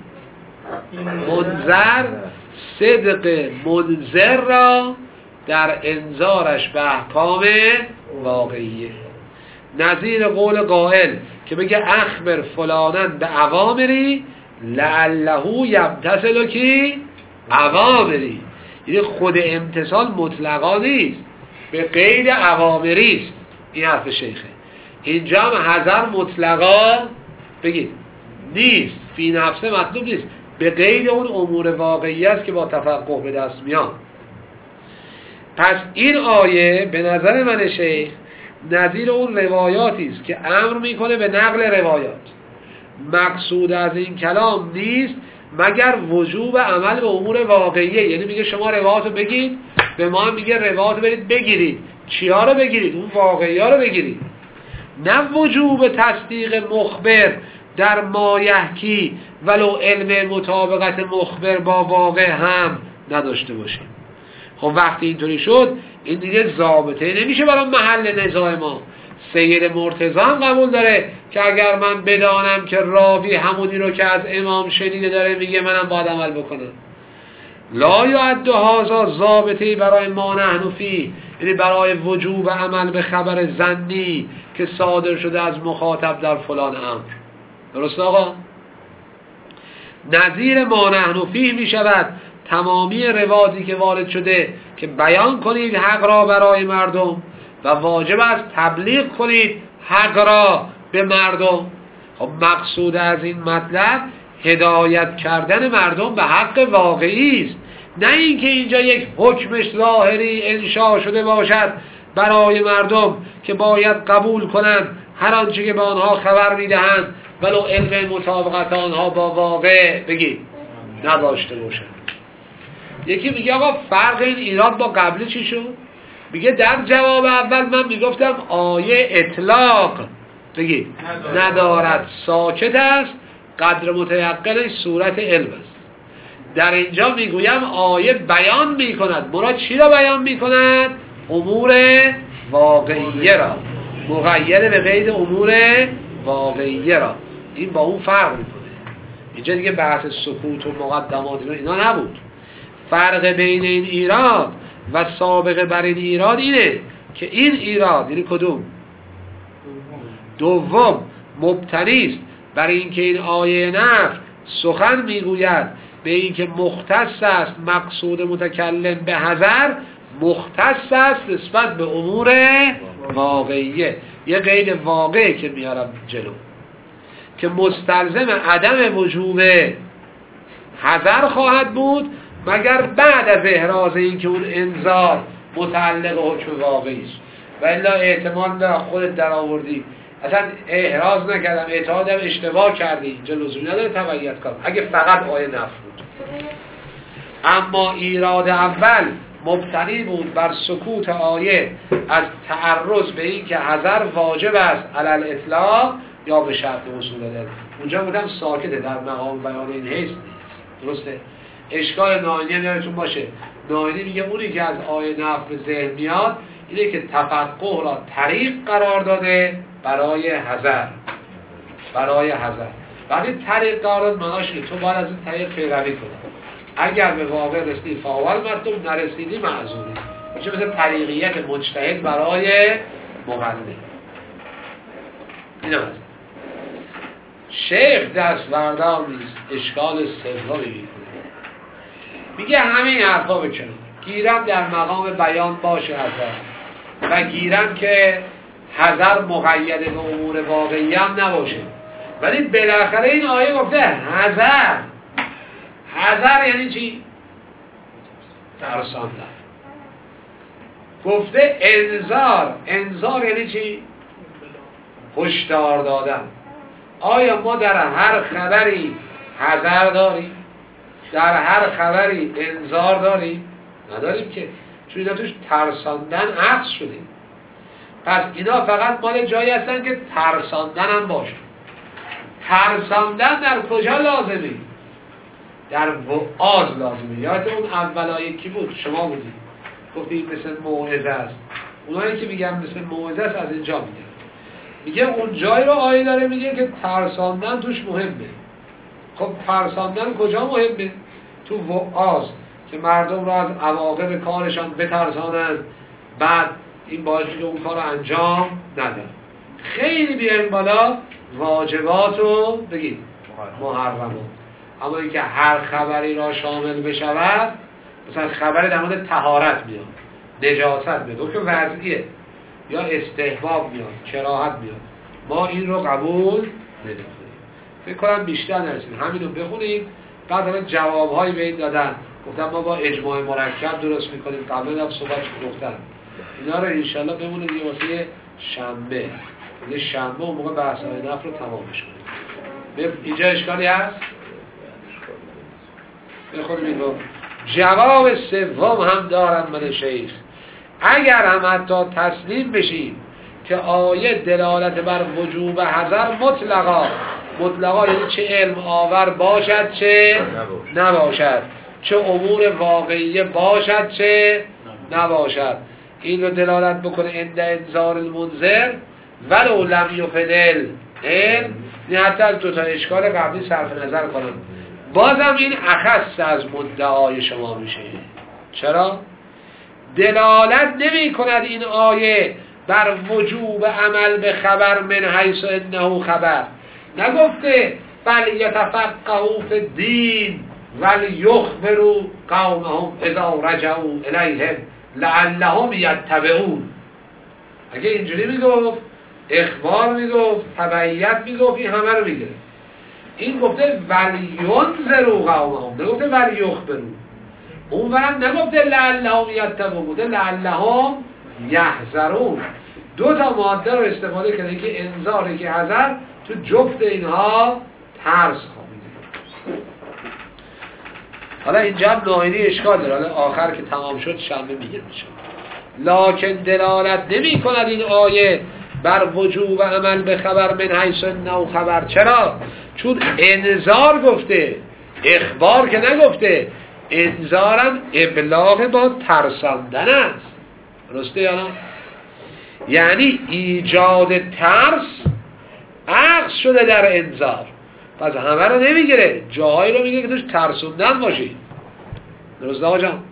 منذر صدق منذر را در انذارش به احکام واقعیه. نظیر قول قائل که بگه اخبر فلانن به اوامری لعله یمتثل کی اوامری، یعنی خود امتثال مطلقا نیست، به قید اوامری است. این حرف شیخه. اینجا هم حذر مطلقا بگید نیست، فی نفسه مطلوب نیست، به قید اون امور واقعی است که با تفقه به دست میان. پس این آیه به نظر من شیخ نظیر اون روایاتی است که امر میکنه به نقل روایات. مقصود از این کلام نیست مگر وجوب عمل به امور واقعیه، یعنی میگه شما روایاتو بگید، به ما هم میگه روایاتو برید بگیرید. چیا رو بگیرید؟ اون واقعی ها رو بگیرید، نه وجوب تصدیق مخبر در ما یحکی ولو علم مطابقت مخبر با واقع هم نداشته باشیم. خب وقتی اینطوری شد این دیگه ضابطه نمیشه برای محل نزاع ما. سید مرتضی هم قبول داره که اگر من بدانم که راوی همونی رو که از امام شنیده داره میگه منم باید عمل بکنم. لا یعد هذا ضابطه برای ما نحن فی، یعنی برای وجوب عمل به خبر ظنی که صادر شده از مخاطب در فلان امر. درست آقا؟ نظیر ما نحن فی می شود تمامی روایاتی که وارد شده که بیان کنید حق را برای مردم و واجب است تبلیغ کنید حق را به مردم. خب مقصود از این مطلب هدایت کردن مردم به حق واقعی است، نه اینکه اینجا یک حکمش ظاهری انشاء شده باشد برای مردم که باید قبول کنند هر آنچه که به آنها خبر میدهند ولو علم مطابقت آنها با واقع بگید نداشته باشند. یکی میگه آقا فرق این ایراد با قبلی چی شد؟ میگه در جواب اول من میگفتم آیه اطلاق بگید ندارد، ساکت است، قدر متیقنش صورت علم است. در اینجا میگویم آیه بیان میکند. مراد چی را بیان میکند؟ امور واقعیه را، مقید به قید امور واقعیه را. این با اون فرق میکنه. اینجا دیگه بحث سکوت و مقدمات اینا نبود. فرق بین این ایراد و سابقه بر این ایراد اینه که این ایراد یعنی کدوم؟ دوم مبتنی است بر اینکه این آیه نفی سخن میگوید به اینکه مختص است مقصود متکلم به حذر، مختص است نسبت به امور واقعیه. یه قید واقعی که میارم جلو که مستلزم عدم وجوب حذر خواهد بود مگر بعد از احراز این که اون انذار متعلق حکم واقعی است. و الا احتمال داره خودت در آوردی اصلا احراز نکردم اعتقادم اشتباه کردی، اینجا لزومی نداره تبعیت کنم اگه فقط آیه نفی بود. اما ایراد اول مبتنی بود بر سکوت آیه از تعرض به این که حذر واجب است علی الاطلاق یا به شرط اصول داره. اونجا بودم ساکته در مقام بیان این حیث نیست. درسته؟ اشکال ناینی یادتون باشه ناینی میگه اونی که از آیه نفی به ذهن میاد اینه که تفقه را طریق قرار داده برای حذر. وقتی طریق قرار داد معناش که تو باید از این طریق پیروی کنی. اگر به واقع رسیدی فاول مطلوب، نرسیدی معذوری. میشه مثل طریقیت مجتهد برای مقلد. این هست. شیخ دستبردار نیست، اشکال سومی میکنه. میگه همین حرفا بکنم، گیرم در مقام بیان باشه حذر و گیرم که حذر مقید به امور واقعی هم نباشه، ولی بالاخره این آیه گفته حذر یعنی چی؟ ترساندن. گفته انذار یعنی چی؟ هشدار دادن. آیا ما در هر خبری حذر داریم؟ در هر خبری انذار داریم؟ نداریم که، چون اینا توش ترساندن عکس شدیم. پس اینا فقط مال جایی هستن که ترساندن هم باشه. ترساندن در کجا لازمه؟ در وعاظ لازمه. یاد اون اولایی کی بود؟ شما بودید گفتید مثل موعظه است. اونایی که میگن مثل موعظه است از اینجا میگه اون جایی رو آیه داره میگه که ترساندن توش مهمه. خب ترساندن کجا مهمه؟ تو وعاظ که مردم رو از عواقب کارشان بترسانند، بعد این باعث که اون کار رو انجام ندن. خیلی بیاریم بالا واجبات رو بگید محرمات. اما اینکه هر خبری را شامل بشود، مثلا خبری در مورد طهارت میاد، نجاست میاد که وضعیه، یا استحباب میاد، کراهت میاد، ما این رو قبول نمی‌کنیم. فکر کنم بیشتر نرسیم همین رو بخونیم. بعد همه جوابهایی به این دادن، گفتن ما با اجماع مرکب درست میکنیم. قبل هم صحبت گفتن اینا رو انشالله بمونه دیگه واسه شنبه. دیگه شنبه اون موقع بحث های نفر رو تمامش کنیم. اینجا اشکالی هست؟ بخونیم این رو. جواب سوم هم دارم من شیخ، اگر هم حتی تسلیم بشیم که آیه دلالت بر وجوب حذر مطلقا یعنی چه علم آور باشد چه نباشد، چه امور واقعیه باشد چه نباشد، این رو دلالت بکنه عند انذار المنذر ولو لم یفدل علم. نه حتی از دوتا اشکال قبلی صرف نظر کنم، بازم این اخص از مدعای شما میشه. چرا؟ دلالت نمی کند این آیه بر وجوب عمل به خبر من حیث انه خبر. نگفته بل یتفقهوا فی الدین ولیخبروا قومهم اذا رجعوا الیهم لعلهم یتبعون. اگه اینجوری میگفت، اخبار میگفت، تبعیت میگفت، این همه رو میگه. این گفته ولینذروا قومهم، نگفته ولیخبروا. اون برم نگفته لعلهم یتبعون، گفته لعلهم یحذرون. دو تا ماده رو استفاده کرده که انذاره که حذر، تو جفت اینها ترس خوابیده. حالا اینجا هم ناینی اشکال داره، حالا آخر که تمام شد شنبه میگه میشه. لکن دلالت نمی کند این آیه بر وجوب عمل به خبر من حیث انه خبر. چرا؟ چون انذار گفته، اخبار که نگفته. انذارم ابلاغ با ترساندن است. درسته یا نه؟ یعنی ایجاد ترس عکس شده در انذار. پس همه رو نمیگیره، جاهایی رو میگه که توش ترسوندن باشی. درسته آقا جان؟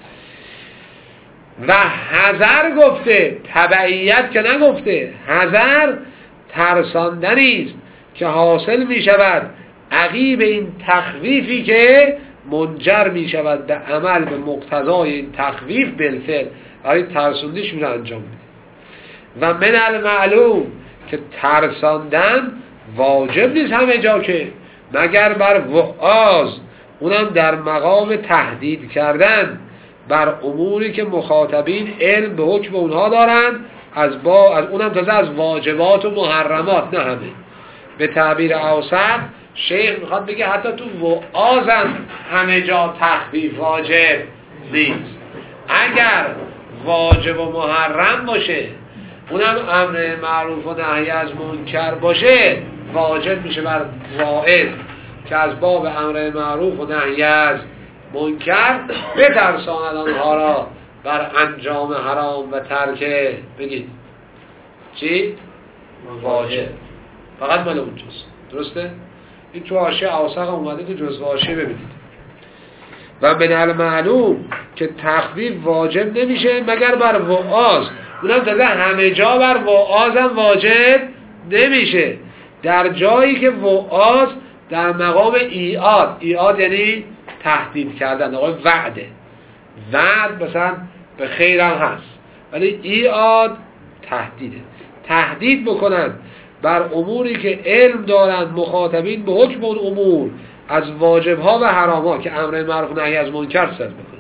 و حذر گفته، تبعیت که نگفته. حذر ترساندنی است که حاصل می شود عقیب این تخویفی که منجر می شود به عمل به مقتضای این تخویف بالفعل. آیا ترسوندیش میره انجام میده. و من المعلوم که ترساندن واجب نیست همه جا که، مگر بر وعاظ، اونم در مقام تهدید کردن بر اموری که مخاطبین علم به حکم اونها دارن، از اونم تازه از واجبات و محرمات، نه همه. به تعبیر اوسط شیخ میخواد بگه حتی تو وعاظم همه جا تخفیف واجب نیست. اگر واجب و محرم باشه، اونم امر معروف و نهی از منکر باشه، واجب میشه بر واعظ که از باب امر معروف و نهی از منکر بترساند آنها را بر انجام حرام و ترک بگید چی؟ واجب. فقط مال اونجاست. درسته؟ این تو حاشیه اوسق اومده که جزء حاشیه ببینید. و من المعلوم که تخفیف واجب نمیشه مگر بر وعاظ. اونم تازه همه جا بر وعاظ هم واجب نمیشه. در جایی که وعاظ در مقام ایعاد یعنی تهدید کردن، آقای وعد مثلا به خیر هم هست، ولی ایعاد تهدید بکنن بر اموری که علم دارند مخاطبین به حکم اون امور از واجبها و حرامها که امر معروف نهی از منکر صدر بکنه.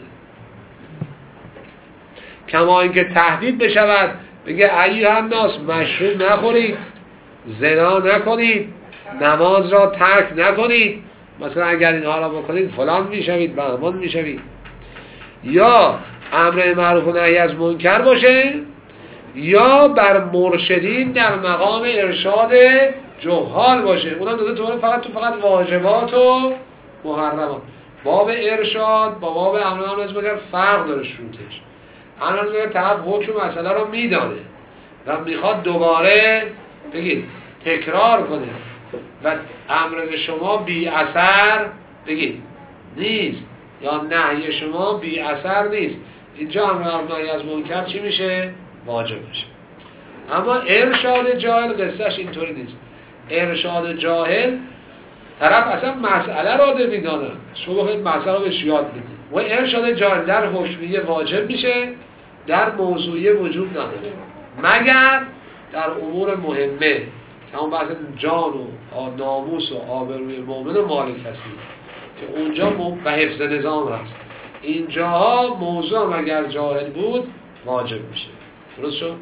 کما اینکه تهدید بشود بگه ایها الناس مشروب نخورید، زنا نکنید، نماز را ترک نکنید، مثلا اگر اینها را بکنید فلان میشوید، بهمان میشوید. یا امر معروف و نهی از منکر باشه یا بر مرشدین در مقام ارشاد جهال باشه. اونم داده طوره فقط واجبات و محرمات. باب ارشاد با باب امر معروف از منکر فرق داره. شروطش امر معروف طرف حکم مسئله رو میدانه و میخواد دوباره بگید تکرار کنه و امر شما بی اثر بگید نیست یا نهی شما بی اثر نیست. اینجا امر معروف نهی از منکر چی میشه؟ واجب میشه. اما ارشاد جاهل قصهش اینطوری نیست. ارشاد جاهل طرف اصلا مسئله را نمیدانه، شما بخواید مسئله رو بهش یاد بدید. و ارشاد جاهل در حکمیه واجب میشه، در موضوعیه وجود نداره مگر در امور مهمه که اون بحث جان و ناموس و آبروی مؤمن و مال کسی که اونجا به حفظ نظام هست. اینجاها موضوع هم اگر جاهل بود واجب میشه. درست شد؟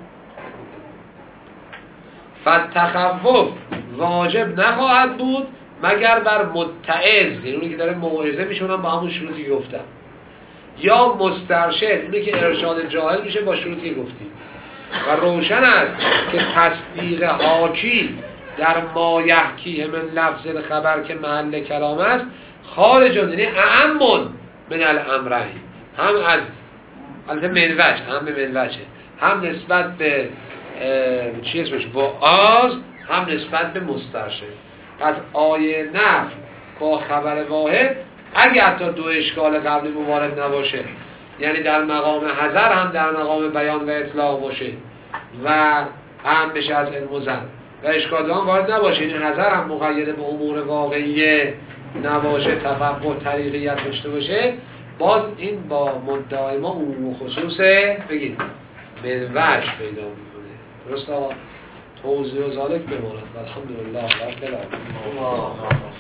فتخوف واجب نخواهد بود مگر بر متعظ، یعنی اونی که داره موعظه میشونم با همون شروطی گفتم، یا مسترشد، اونی که ارشاد جاهل میشه با شروطی گفتیم. و روشن است که تصدیق حاکی در ما یحکی من لفظ الخبر که محل کلام است خارج، یعنی اعم من الامرین، هم از البته منوجه هم نسبت به چی اسمش وعاظ هم نسبت به مسترشد. پس آیه نفی با خبر واحد اگر تا دو اشکال قبلی موارد نباشه، یعنی در مقام حذر هم در مقام بیان و اطلاق باشه و هم بشه از علم و زن و اشکال هم وارد نباشه، یعنی حذر هم مقید به امور واقعیه نباشه، تفقه طریقیت داشته باشه، باز این با مدعای ما عموم خصوصه بگید منوش پیدا میکنه. درست آقا؟ توضیح و ذالک بماند. الحمدلله رب العالمین.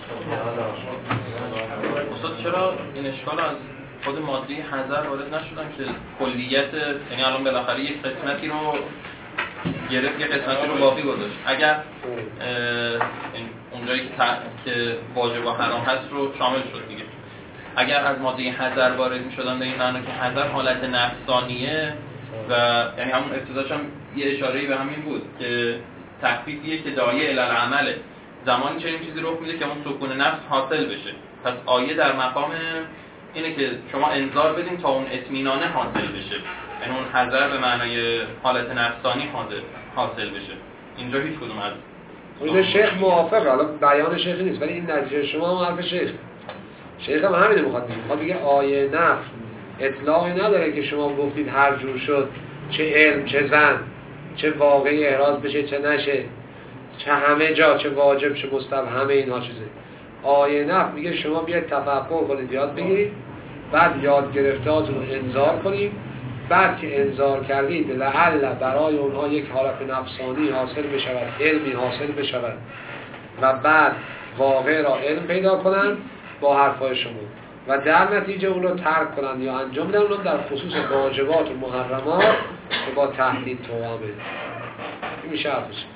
استاد چرا این اشکال از خود ماده حذر وارد نشدن که کلیت، یعنی الان بالاخره یک قسمتی رو گرفت یه قسمتی رو باقی گذاشت، اگر اونجایی که واجب و حرام هست رو شامل شد دیگه، اگر از ماده حذر وارد می‌شدن به این معنی که حذر حالت نفسانیه و یعنی همون ابتداش هم یه اشاره‌ای به همین بود که تخفیفیه که داعیه الی العمل، زمانی چنین چیزی رخ میده که اون سکون نفس حاصل بشه. پس آیه در مقام اینه که شما انذار بدین تا اون اطمینانه حاصل بشه، یعنی اون حذر به معنای حالت نفسانی حاصل بشه. اینجا هیچ کدوم از این شیخ موافقه، حالا بیان شیخ نیست ولی این نتیجه شما هم حرف شیخ هم همینه میخواد بگه آیه نفس اطلاعی نداره که شما گفتید هر جور شد، چه علم چه زن چه واقعی احراز بشه چه نشه، چه همه جا چه واجب چه مستحب، همه اینها چیزه. آیه نفس میگه شما بیاید تفقه کنید، یاد بگیرید، بعد یاد گرفتهاتون رو انذار کنید، بعد که انذار کردید لعل برای اونها یک حالت نفسانی حاصل بشود، علمی حاصل بشود و بعد واقع را علم پیدا کنن با حرفای شما و در نتیجه اون رو ترک کنن یا انجام بدن، اون در خصوص واجبات و محرمات که با تهدید توامه. این میشه حرفش.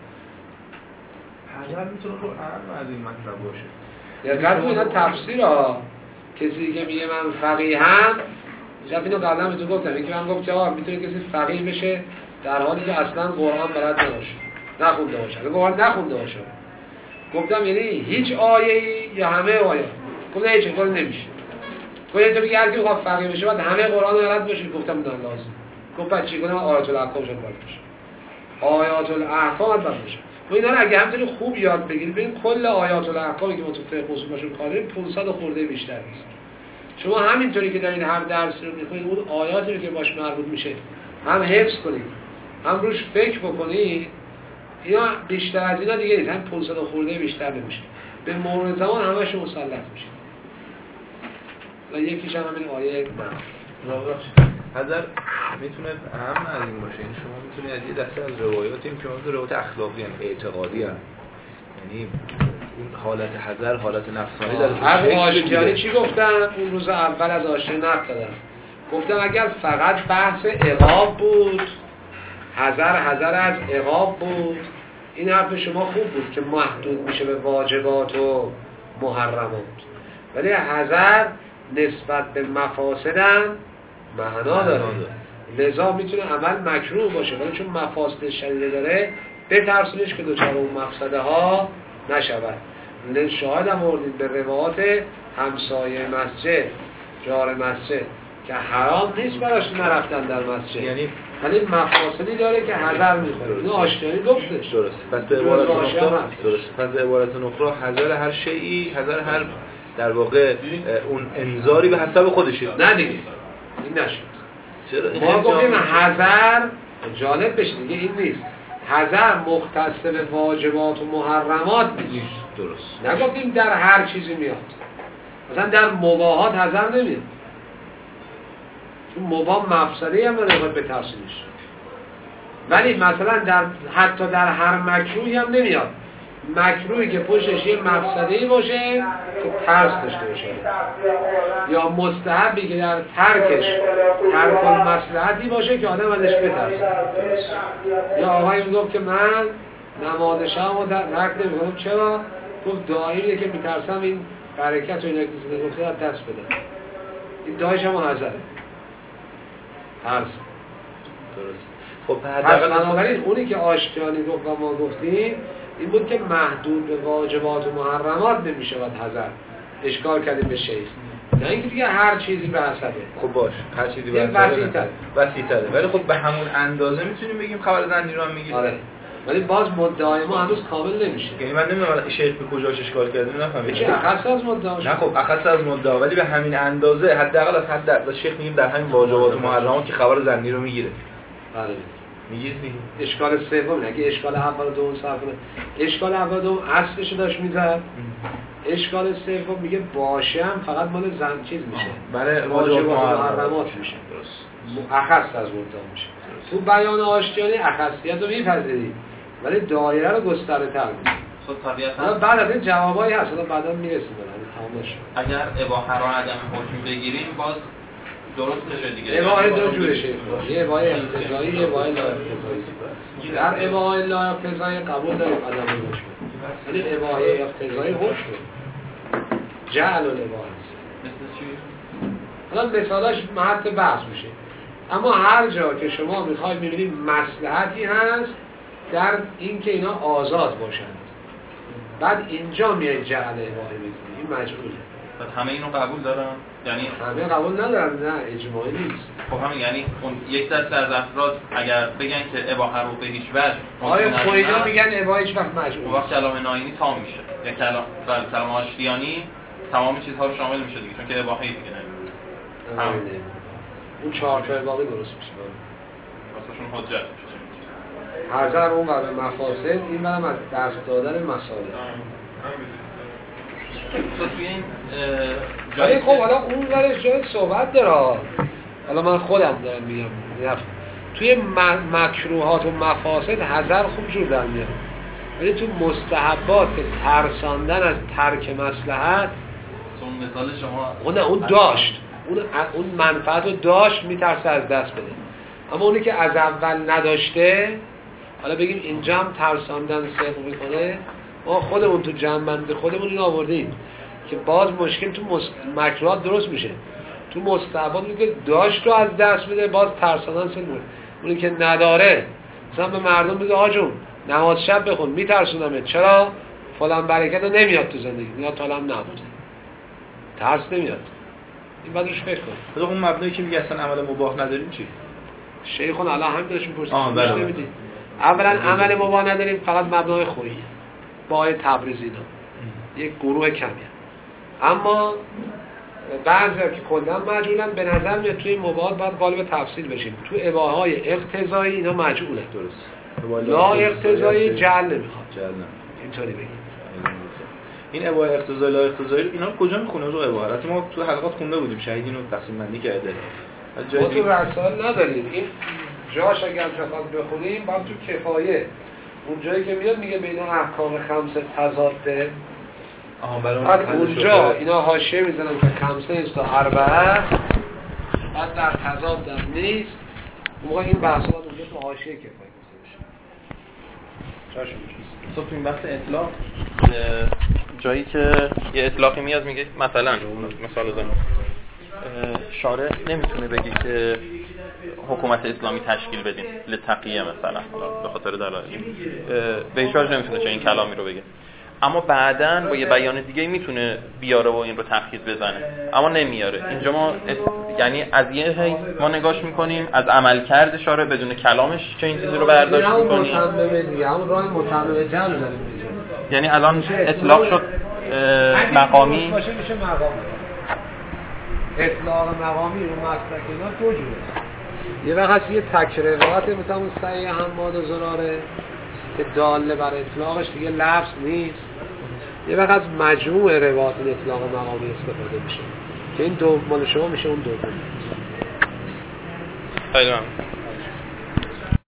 حذر میتونه خب اهم از این مطلب باشه. دقیقاً اینا تفسیر ها. کسی که میگه من فقیهم، اینو قبلا بهتون گفتم، یکی من گفت آقا میتونه کسی فقیه بشه در حالی که اصلا قرآن بلد نباشه، نخونده باشه. اگه قرآن نخونده باشه گفتم یعنی هیچ آیه‌ای یا همه آیه گفتم هیچ کاری نمیشه. تو بگی هر کی بخواد فقیه بشه بعد همه قرآن رو بلد باشه. گفتم نه لازم. گفت پس چی کنم؟ آیات الاحکام شد باید باشه. آیات الاحکام باید باشه. و اینا رو اگه همینطوری خوب یاد بگیرید، ببین کل آیات الاحکامی که ما تو فقه اصول باشون کاریم 500 خورده بیشتر نیست. شما همینطوری که دارین هر درس رو میخونید اون آیاتی رو که باش مربوط میشه هم حفظ کنید هم روش فکر بکنید، اینا بیشتر از اینا دیگه نیست. هم 500 خورده بیشتر نمیشه. به مرور زمان همش مسلط میشه. و یکیش هم همین آیه حذر میتونه اهم از این باشه. یعنی شما میتونید از یه دسته از روایاتیم که موضوع روایات اخلاقی ان اعتقادی ان، یعنی اون حالت حذر حالت نفسانی در هر آشتیانی چی گفتم؟ اون روز اول از آشتیانی نقل دادم. گفتم اگر فقط بحث عقاب بود، حذر از عقاب بود، این حرف شما خوب بود که محدود میشه به واجبات و محرمات. ولی حذر نسبت به مفاسدن معنا داره. لذا میتونه عمل مکروه باشه، ولی چون مفاسد شدیده داره بترسونش که دوچار اون مفسده ها نشود. شاهد هم آوردید به روایات همسایه مسجد، جار مسجد که حرام نیست براش نرفتن در مسجد، یعنی ولی مفاسدی داره که حذر میخوره. اینو آشتیانی گفتش. درست. پس به عبارت نخرا حذر هر شیئی، حذر هر در واقع اون انذاری به حساب خودشه. نه دیگه این نشد. ما گفتیم حذر جالب بشه دیگه، این نیست. حذر مختص به واجبات و محرمات نیست. درست. نگفتیم در هر چیزی میاد. مثلا در مباحات حذر نمیاد. چون مباح مفسده هم نباید بترسونش. ولی مثلا حتی در هر مکروهی هم نمیاد. مکروهی که پشتش یه مفسده‌ای باشه که ترس داشته باشه، یا مستحبی که در ترکش ترک المصلحتی باشه که آدم ازش بترسه. یا آقایی میگفت که من نماز شب رو ترک نمی‌کنم. چرا؟ گفت دعاییه که میترسم این برکت و اینا که گفته از دست بده. این دعایش هم حذره، ترس. درست. خب پس بنابراین اونی که آشتیانی گفت و ما گفتیم این بود که محدود به واجبات و محرمات نمیشه باید حذر. اشکال کردیم به شیخ، نه اینکه دیگه هر چیزی به حسبه. خب باش، هر چیزی به حسبه وسیع‌تره. ولی خب به همون اندازه میتونیم بگیم خبر زندی رو هم میگیره. آره. ولی باز مدعای ما هنوز کامل نمیشه. یعنی من نمیدونم شیخ به کجاش اشکال کرده، نفهمیدم. چه اخص از مدعا؟ نه خب اخص از مدعا، ولی به همین اندازه حداقل از حد شیخ میگیم در همین واجبات و محرمات که خبر زندی رو میگیره. بله. میگید اشکال سوم اگه اشکال اول و دوم صرف کنه، اشکال اول و دوم اصلش داشت میزد. اشکال سوم میگه باشه هم فقط مال زن چیز میشه. بله واجب و محرمات میشه. درست. اخص از مدعا میشه. تو بیان آشتیانی اخصیت رو میپذیرید ولی دایره رو گسترده تر میشه. خب طبیعتا بعد از این جوابایی هست، بعدا میرسیم برای تمامش. اگر اباحه رو عدم حکم بگیریم باز درست بشه دیگه. اباحه دو جورشه، یه اباحه اقتضایی، یه اباحه لا اقتضایی. در اباحه لا اقتضایی قبول داریم عدم حکم، ولی اباحه اقتضایی حکم جعل الاباحه است. مثل چی؟ حالا مثالاش محط بحث میشه. اما هر جا که شما میخواید میبینید مصلحتی هست در اینکه اینا آزاد باشند، بعد اینجا میاد جعل اباحه میگیرید، این مجبوره. بعد همه اینو قبول دارن؟ یعنی همه قبول ندارن، نه اجماعی نیست. خب همین یعنی اون یک دسته از افراد اگر بگن که اباحه رو به هیچ وجه آیا خوینا میگن اباحه هیچ وقت مجبور وقت کلام ناینی تام میشه، یا کلام آشتیانی تمام چیزها رو شامل میشه دیگه، چون که اباحه دیگه نمیشه. اون چهار تا اباحه درست میشه. واسهشون حجت میشه. حذر اون قبل مفاسد، این برام از دست دادن مسائل. تو توی این جایی خب حالا اون ورش جای صحبت داره. حالا من خودم دارم میگم توی مکروهات و مفاسد حذر خوب جور در میاد، ولی تو مستحبات که ترساندن از ترک مصلحت، اون مثال شما اون داشت، اون منفعت رو داشت، میترسه از دست بده. اما اونی که از اول نداشته، حالا بگیم اینجا هم ترساندن صدق میکنه، ما خودمون تو جنبند خودمون این آوردیم که باز مشکل تو مکروهات درست میشه. تو مستحبات میگه داشت رو از دست بده، باز ترساندن صدق میکنه. اونی که نداره مثلا به مردم میگه آجون نماز شب بخون، میترسونمه، چرا؟ فلان برکت رو نمیاد تو زندگی، میاد طالم نبوده، ترس نمیاد. این بعد روش فکر کن. خب اون مبنایی که میگه اصلا عمل مباح نداریم چی؟ شیخون الان همین داشت می‌پرسید. نمیدید. اولا عمل مباح نداریم، فقط مبنای خویی. با آیه تبریزی اینا. یک گروه کمی. اما بعضیا که کلا مجهولن به نظر میاد توی مباح باید قالب تفصیل بشیم. تو اباحه‌های اقتضایی اینا مجهوله. درست. لا اقتضایی جعل نمیخواد. اینطوری بگیم. این اباحه اقتضایی لا اقتضایی اینا کجا میخونه رو اباحه؟ البته ما تو حلقات خونده بودیم شهید اینو تقسیم بندی کرده. ما تو رسائل نداریم. این جاش اگر بخواد بخونیم بعد تو کفایه اون جایی که میاد میگه بین احکام خمسه تضاده. بعد اونجا اینا حاشیه میزنن که خمسه است تا اربعه، بعد در تضاد در نیست. موقع این بحثا اونجا تو حاشیه کفایه میشه. جاشون تو این بحث اطلاق جایی که یه اطلاقی میاد میگه مثلا مثال بزنم شارع نمیتونه بگه که حکومت اسلامی تشکیل بدین لتقیه مثلا به خاطر دلایل به هیچ وجه نمیتونه چه این کلامی رو بگه، اما بعداً با یه بیان دیگه میتونه بیاره و این رو تفکیک بزنه اما نمیاره. اینجا ما یعنی از یه هی ما نگاش میکنیم از عملکرد شارع بدون کلامش چه این چیزی رو برداشت میکنیم. همون راه متمم جعل داریم. یعنی الان اطلاق شد مقامی باشه میشه مقامی. اطلاق مقامی رو مسلک اینا دو جوره. یه وقت یه تکرارات مثلا اون صحیح حماد و زراره که داله بر اطلاقش دیگه لفظ نیست. یه وقت مجموع روایات اطلاق مقامی استفاده میشه که این دو مال شما میشه اون دوم. خیلی ممنون.